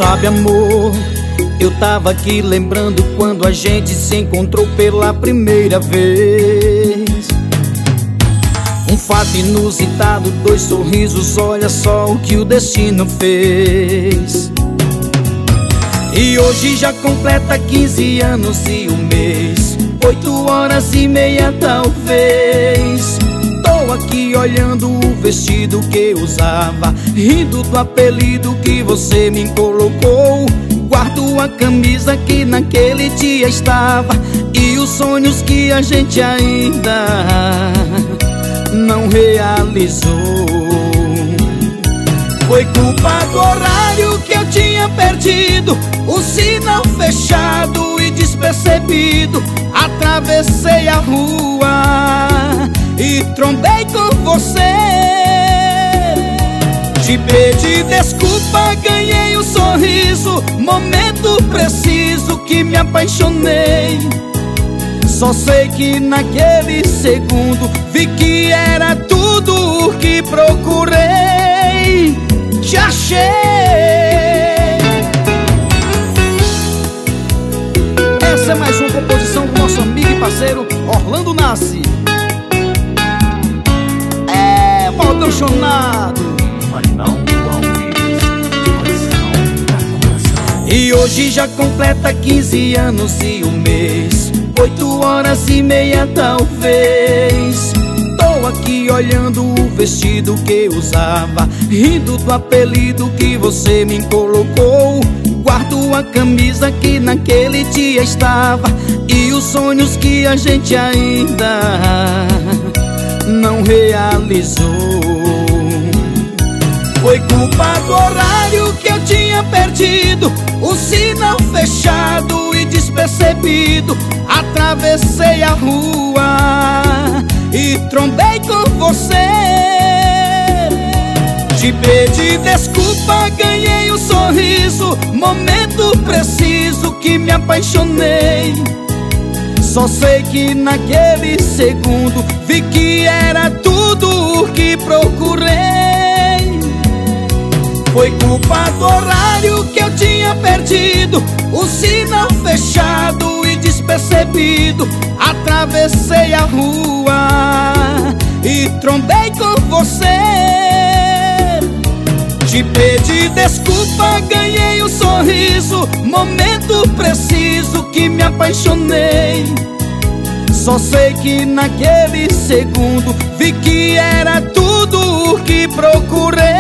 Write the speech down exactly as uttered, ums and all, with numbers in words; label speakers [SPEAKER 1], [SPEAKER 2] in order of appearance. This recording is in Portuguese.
[SPEAKER 1] Sabe, amor, eu tava aqui lembrando quando a gente se encontrou pela primeira vez. Um fato inusitado, dois sorrisos, olha só o que o destino fez. E hoje já completa quinze anos e um mês, oito horas e meia talvez. Tô aqui olhando o vestido que usava, rindo do apelido que você me colocou. Guardo a camisa que naquele dia estava e os sonhos que a gente ainda não realizou. Foi culpa do horário que eu tinha perdido, o sinal fechado e despercebido. Atravessei a rua e trombei com você. Te pedi desculpa, ganhei um sorriso, momento preciso que me apaixonei. Só sei que naquele segundo vi que era tudo o que procurei. Te achei. Essa é mais uma composição do nosso amigo e parceiro Orlando Nassi. É, modão chonado. E hoje já completa quinze anos e um mês, oito horas e meia talvez. Tô aqui olhando o vestido que usava, rindo do apelido que você me colocou. Guardo a camisa que naquele dia estava e os sonhos que a gente ainda não realizou. Foi culpa do horário que eu tinha perdido, o sinal fechado e despercebido. Atravessei a rua e trombei com você. Te pedi desculpa, ganhei um sorriso, momento preciso que me apaixonei. Só sei que naquele segundo vi que era tudo o que procurei. Foi culpa do horário que eu tinha perdido, o sinal fechado e despercebido. Atravessei a rua e trombei com você. Te pedi desculpa, ganhei um sorriso, momento preciso que me apaixonei. Só sei que naquele segundo vi que era tudo o que procurei.